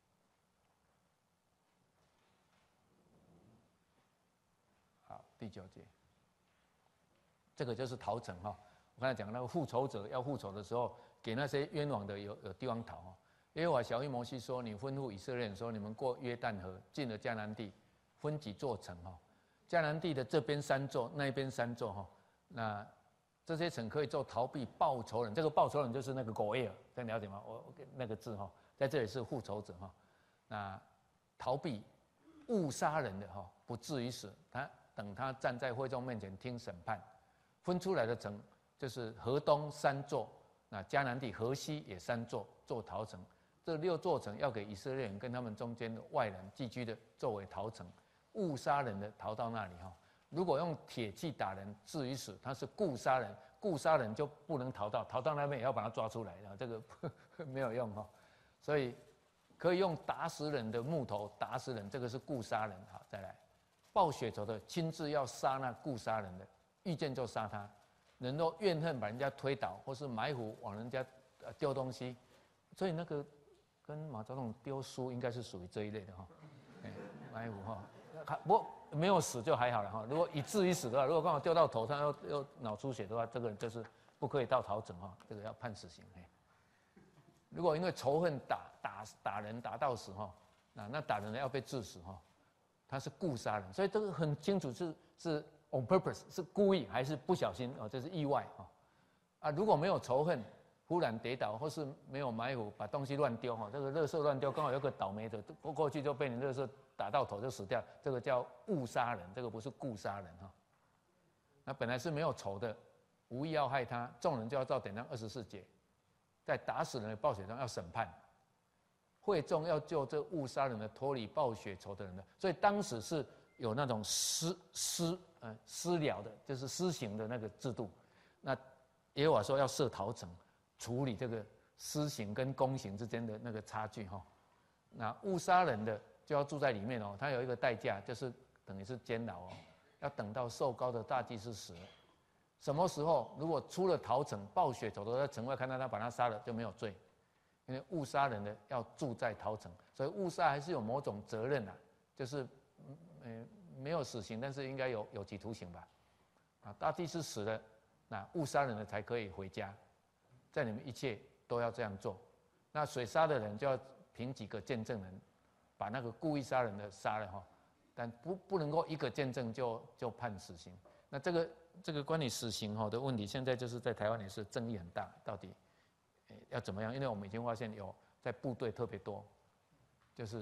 好，第9节，这个就是逃城我刚才讲那个复仇者要复仇的时候，给那些冤枉的有地方逃耶和华晓谕摩西说：“你吩咐以色列人说，你们过约旦河，进了迦南地，分几座城迦南地的这边3座，那边3座那这些城可以做逃避报仇人。这个报仇人就是那个狗耶，这样了解吗？我那个字在这里是复仇者那逃避误杀人的不至于死。等他站在会众面前听审判，分出来的城就是河东3座，那迦南地河西也3座，做逃城。”这6座城要给以色列人跟他们中间的外人寄居的作为逃城，误杀人的逃到那里如果用铁器打人至于死，他是故杀人，故杀人就不能逃到那边也要把他抓出来，这个没有用所以可以用打死人的木头打死人，这个是故杀人。好，再来报血仇的亲自要杀那故杀人的，遇见就杀他。人都怨恨把人家推倒，或是埋伏往人家丢东西，所以那个。跟马总统丢书应该是属于这一类的埋伏不过没有死就还好了如果以至于死的话，如果刚好丢到头上又脑出血的话，这个人就是不可以到逃城这个要判死刑如果因为仇恨打人打到死那打人的要被致死他是故杀人，所以这个很清楚是 on purpose 是故意还是不小心这是意外如果没有仇恨。忽然跌倒，或是没有埋伏，把东西乱丢这个垃圾乱丢，刚好有个倒霉的过去就被你垃圾打到头就死掉，这个叫误杀人，这个不是故杀人那本来是没有仇的，无意要害他，众人就要照典章24节，在打死人的报血中要审判，会众要救这误杀人的脱离报血仇的人的，所以当时是有那种私了的，就是私刑的那个制度。那耶和华说要设逃城。处理这个私刑跟公刑之间的那个差距那误杀人的就要住在里面他有一个代价，就是等于是监牢要等到受膏的大祭司死了，什么时候如果出了逃城，报血仇的在城外看到他把他杀了就没有罪，因为误杀人的要住在逃城，所以误杀还是有某种责任就是没有死刑，但是应该有期徒刑吧大祭司死了，那误杀人的才可以回家。在你们一切都要这样做，那水杀的人就要凭几个见证人，把那个故意杀人的杀了但不能够一个见证就判死刑。那这个关于死刑的问题，现在就是在台湾也是争议很大，到底要怎么样？因为我们已经发现有在部队特别多，就是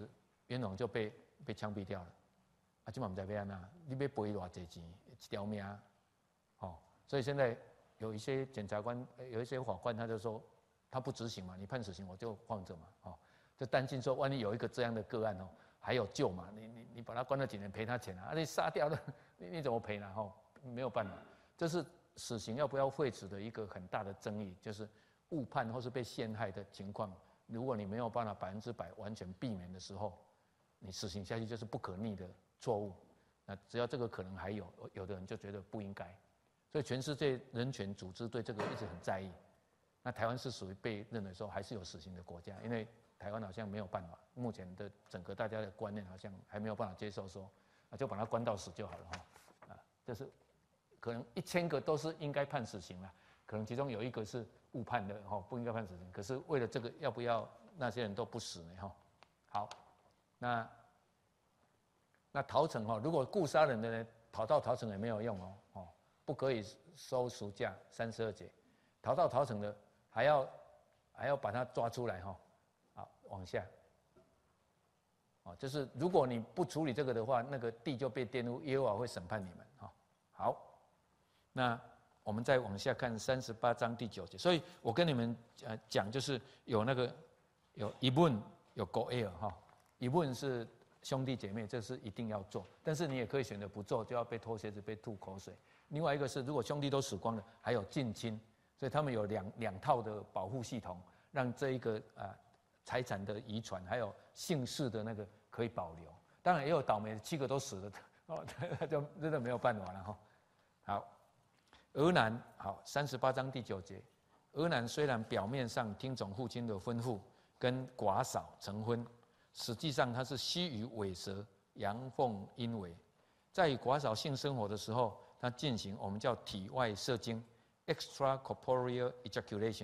袁龙就被枪毙掉了，啊，今晚我们在安那，你要赔偌济钱，一条命，哦，所以现在有一些检察官，有一些法官，他就说他不执行嘛，你判死刑我就放着嘛，哦，就担心说万一有一个这样的个案哦，还有救嘛，你把他关了几年赔他钱啊，你杀掉了，你怎么赔呢？哦，没有办法，这是死刑要不要废止的一个很大的争议，就是误判或是被陷害的情况，如果你没有办法100%完全避免的时候，你死刑下去就是不可逆的错误。那只要这个可能还有，有的人就觉得不应该，所以全世界人权组织对这个一直很在意。那台湾是属于被认为说还是有死刑的国家，因为台湾好像没有办法，目前的整个大家的观念好像还没有办法接受说，就把他关到死就好了哈，就是可能1000个都是应该判死刑了，可能其中有一个是误判的哈，不应该判死刑，可是为了这个要不要那些人都不死呢哈？好，那逃城哈，如果故杀人的人跑到逃城也没有用哦，不可以收赎价32节，逃到逃城的还要把他抓出来哈，好往下，就是如果你不处理这个的话，那个地就被玷污，耶和华会审判你们哈。好，那我们再往下看38章第9节，所以我跟你们讲就是有那个有一问有狗 air 哈，一问是兄弟姐妹，这是一定要做，但是你也可以选择不做，就要被脱鞋子、被吐口水。另外一个是，如果兄弟都死光了，还有近亲，所以他们有两套的保护系统，让这一个财产的遗传还有姓氏的那个可以保留。当然也有倒霉的，7个都死了，就真的没有办法了哈。好，俄南好38章第9节，俄南虽然表面上听从父亲的吩咐，跟寡嫂成婚。实际上，他是须臾尾蛇，阳奉阴违。在与寡嫂性生活的时候，他进行我们叫体外射精 （extracorporeal ejaculation）。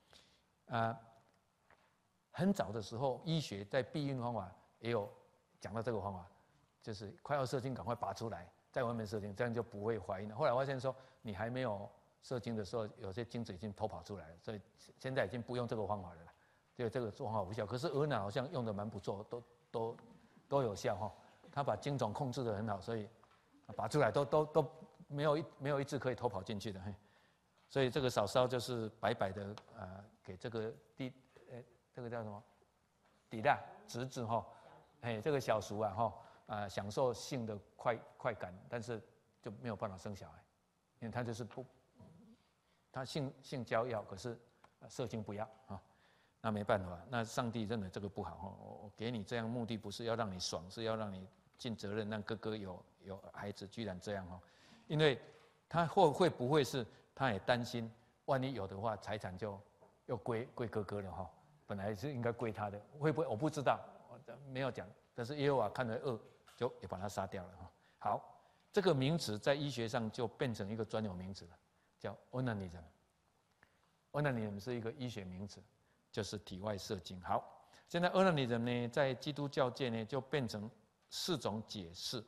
很早的时候，医学在避孕方法也有讲到这个方法，就是快要射精赶快拔出来，在外面射精，这样就不会怀孕了。后来发现说，你还没有射精的时候，有些精子已经偷跑出来了，所以现在已经不用这个方法了。这个方法无效，可是鹅卵好像用的蛮不错，都有效哈。他把精虫控制得很好，所以拔出来都没有一只可以偷跑进去的。所以这个嫂嫂就是白白的给这个这个叫什么底大侄子哈，这个小叔享受性的快感，但是就没有办法生小孩，因为他就是他性交要，可是射精不要啊。那没办法，那上帝认为这个不好，我给你这样目的不是要让你爽，是要让你尽责任，让哥哥有孩子，居然这样因为他会不会是他也担心，万一有的话，财产就又归哥哥了本来是应该归他的，会不会我不知道，没有讲，但是耶和华看为恶，就也把他杀掉了好，这个名词在医学上就变成一个专有名词了，叫 onanism。onanism 是一个医学名词。就是体外射精。好，现在onanism呢，在基督教界呢，就变成4种解释。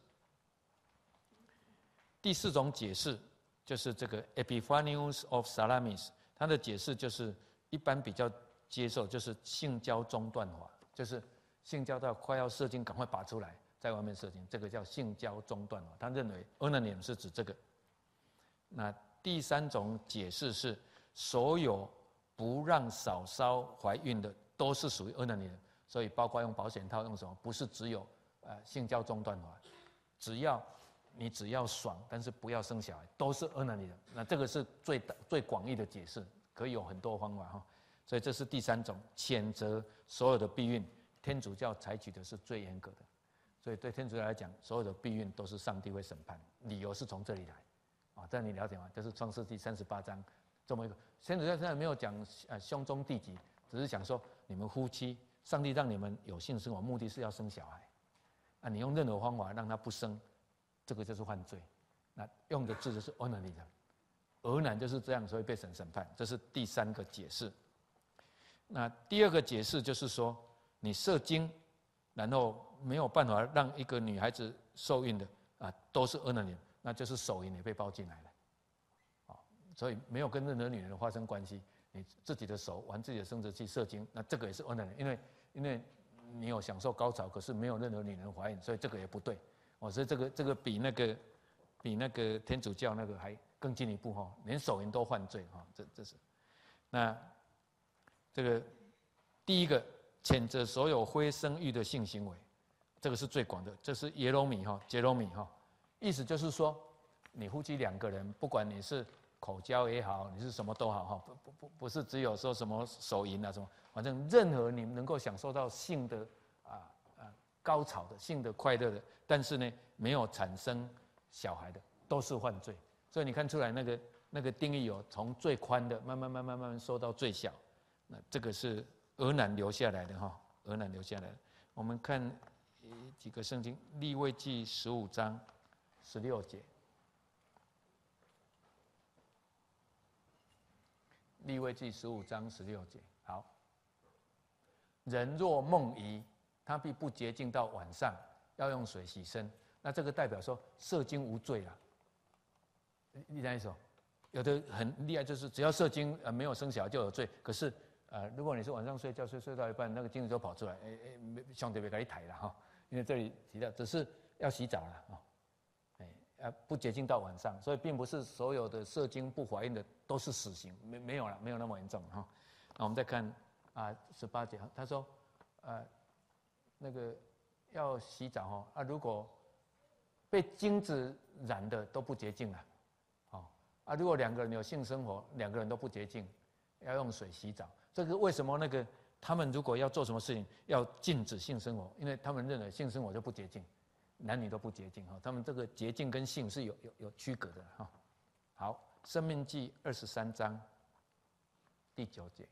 第4种解释就是这个 Epiphanius of Salamis， 他的解释就是一般比较接受，就是性交中断法，就是性交到快要射精，赶快拔出来，在外面射精，这个叫性交中断法。他认为 onanism 是指这个。那第3种解释是所有不让嫂嫂怀孕的都是属于onanism，所以包括用保险套用什么，不是只有性交中断法，只要爽，但是不要生小孩，都是onanism。那这个是最广义的解释，可以有很多方法所以这是第3种谴责所有的避孕，天主教采取的是最严格的，所以对天主教来讲，所有的避孕都是上帝会审判，理由是从这里来这样你了解吗？就是创世纪38章。这么一个，天主教现在没有讲兄终弟及，只是讲说你们夫妻，上帝让你们有性生活，目的是要生小孩，你用任何方法让他不生，这个就是犯罪。那用的字就是 onanism， 俄男就是这样，所以被审判。这是第3个解释。那第2个解释就是说，你射精，然后没有办法让一个女孩子受孕的都是onanism，那就是手淫也被包进来了。所以没有跟任何女人发生关系，你自己的手玩自己的生殖器射精，那这个也是onanism，因为你有享受高潮，可是没有任何女人怀孕，所以这个也不对。所以这个比那个天主教那个还更进一步连手淫都犯罪这是。那这个第一个谴责所有非生育的性行为，这个是最广的，这是耶罗米意思就是说，你夫妻2个人，不管你是口交也好，你是什么都好不是只有说什么手淫啊什么，反正任何你能够享受到性的高潮的性的快乐的，但是呢没有产生小孩的，都是犯罪。所以你看出来那个定义从最宽的慢慢收到最小，那这个是俄南留下来的俄南留下来的。我们看几个圣经，利未记15章16节。利未记15章16节，好。人若梦遗，他必不洁净到晚上，要用水洗身。那这个代表说射精无罪啊。你那一首，有的很厉害，就是只要射精没有生小孩就有罪。可是如果你是晚上睡觉睡到一半，那个精子就跑出来，兄弟别给你抬了因为这里提到只是要洗澡了不洁净到晚上，所以并不是所有的射精不怀孕的都是死刑，没有了，没有那么严重那我们再看18节，他说那个要洗澡如果被精子染的都不洁净了如果2个人有性生活，2个人都不洁净，要用水洗澡。这个为什么他们如果要做什么事情要禁止性生活？因为他们认为性生活就不洁净，男女都不洁净他们这个洁净跟性是有区隔的好，申命记23章第9节。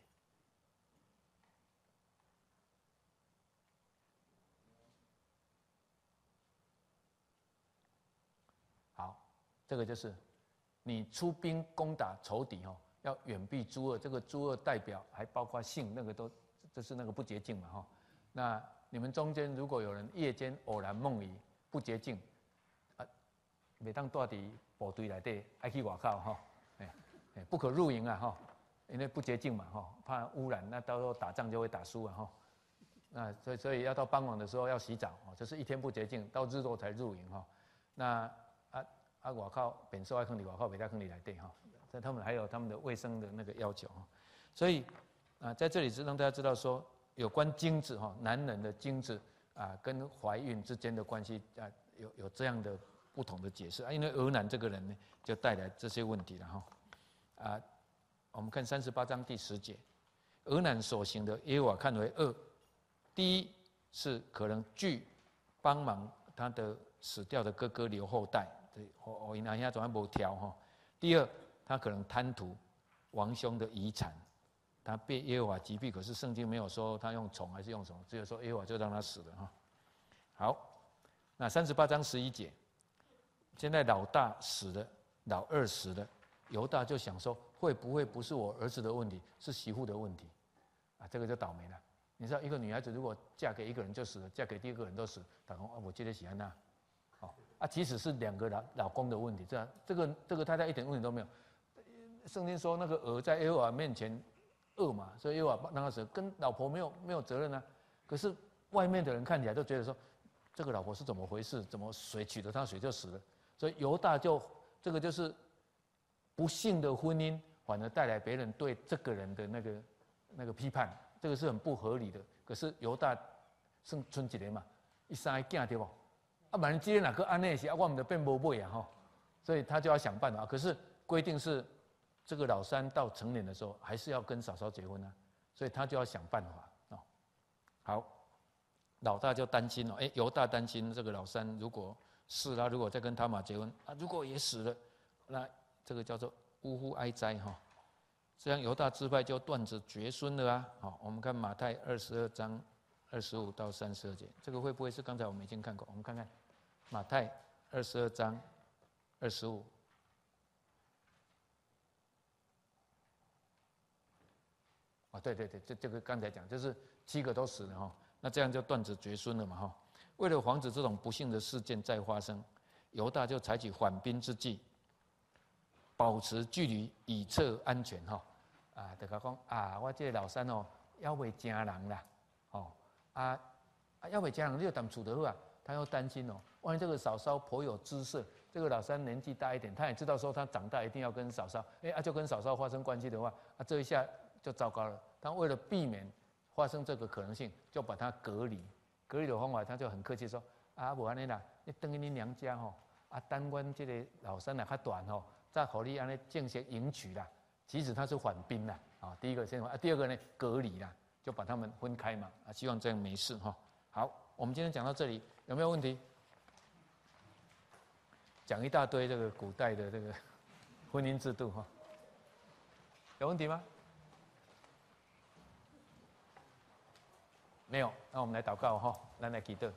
好，这个就是你出兵攻打仇敌要远避诸恶。这个诸恶代表还包括性，那个都就是那个不洁净嘛那你们中间如果有人夜间偶然梦遗不洁净每当住在部队里面要去外口不可入营因为不洁净嘛怕污染，那到时候打仗就会打输那所以要到傍晚的时候要洗澡就是一天不洁净，到日落才入营那外口本身要放在外口，不要放在里面所以他们还有他们的卫生的那个要求所以在这里是让大家知道说，有关精子男人的精子跟怀孕之间的关系有这样的不同的解释因为俄南这个人呢就带来这些问题了我们看38章第10节，俄南所行的耶和华看为恶。第一是可能拒帮忙他的死掉的哥哥留后代，因那总还没挑第二，他可能贪图王兄的遗产，他被耶和华击毙，可是圣经没有说他用虫还是用什么，只有说耶和华就让他死了好，那38章11节，现在老大死了，老二死了，犹大就想说，会不会不是我儿子的问题，是媳妇的问题这个就倒霉了。你知道一个女孩子如果嫁给一个人就死了，嫁给第二个人都死，打工我接得起安娜即使是2个老公的问题，这个太太一点问题都没有。圣经说那个儿在耶和华面前恶嘛，所以耶和华让他死，跟老婆没有责任可是外面的人看起来都觉得说，这个老婆是怎么回事？怎么水娶了他水就死了？所以犹大这个就是不幸的婚姻，反而带来别人对这个人的那个批判，这个是很不合理的。可是犹大剩剩一个嘛，他3个囝对不？万一今天哪个安内是我们就变无买所以他就要想办法。可是规定是这个老三到成年的时候，还是要跟嫂嫂结婚所以他就要想办法好，老大就担心犹大担心这个老三如果死了，如果再跟他玛结婚如果也死了，那这个叫做呜呼哀哉这样犹大支派就断子绝孙了好，我们看马太22章25到32节，这个会不会是刚才我们已经看过？我们看看马太22章25。对，这个刚才讲，就是7个都死了那这样就断子绝孙了嘛为了防止这种不幸的事件再发生，犹大就采取缓兵之计，保持距离，以策安全就讲我这个老三要为家人啦啊，要不家人就当处得好，他又担心哦，万一这个嫂嫂颇有姿色，这个老三年纪大一点，他也知道说他长大一定要跟嫂嫂，就跟嫂嫂发生关系的话，这一下就糟糕了。他为了避免发生这个可能性，就把他隔离。隔离的方法，他就很客气说：啊，无安尼啦，你回去你娘家吼，等阮这个老三较大吼，再互你安尼正式迎娶啦。其实他是缓兵啦，第一个先第二个呢隔离啦，就把他们分开嘛，希望这样没事哈。好，我们今天讲到这里，有没有问题？讲一大堆这个古代的这个婚姻制度哈，有问题吗？没有，那我们来祷告哈，来祈祷。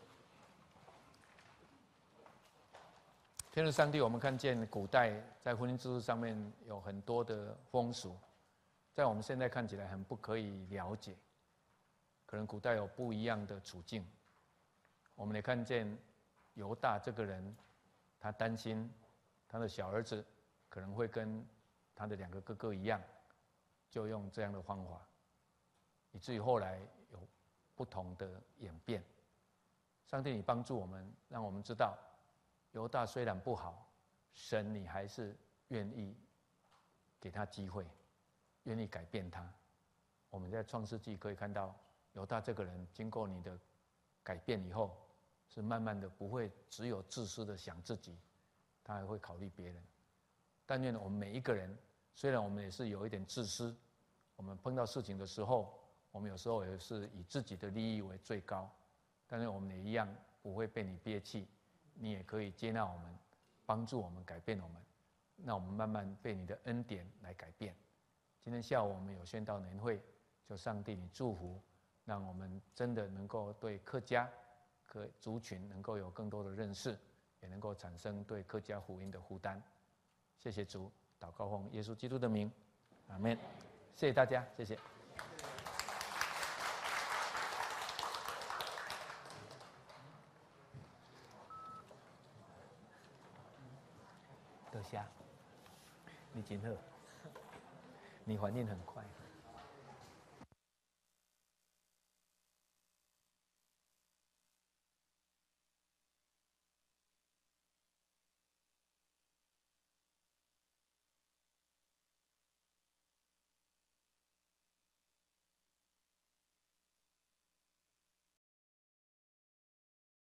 天父上帝，我们看见古代在婚姻制度上面有很多的风俗，在我们现在看起来很不可以了解，可能古代有不一样的处境。我们也看见犹大这个人，他担心他的小儿子可能会跟他的2个哥哥一样，就用这样的方法，以至于后来有不同的演变。上帝，你帮助我们，让我们知道犹大虽然不好，神你还是愿意给他机会，愿意改变他。我们在创世纪可以看到，犹大这个人经过你的改变以后，是慢慢的不会只有自私的想自己，他还会考虑别人。但愿我们每一个人，虽然我们也是有一点自私，我们碰到事情的时候，我们有时候也是以自己的利益为最高，但是我们也一样不会被你憋气，你也可以接纳我们，帮助我们，改变我们，那我们慢慢被你的恩典来改变。今天下午我们有宣道年会，求上帝你祝福，让我们真的能够对客家族群能够有更多的认识，也能够产生对客家福音的负担。谢谢主，祷告奉耶稣基督的名，阿们。谢谢大家，谢谢。多谢，你真好，你反应很快。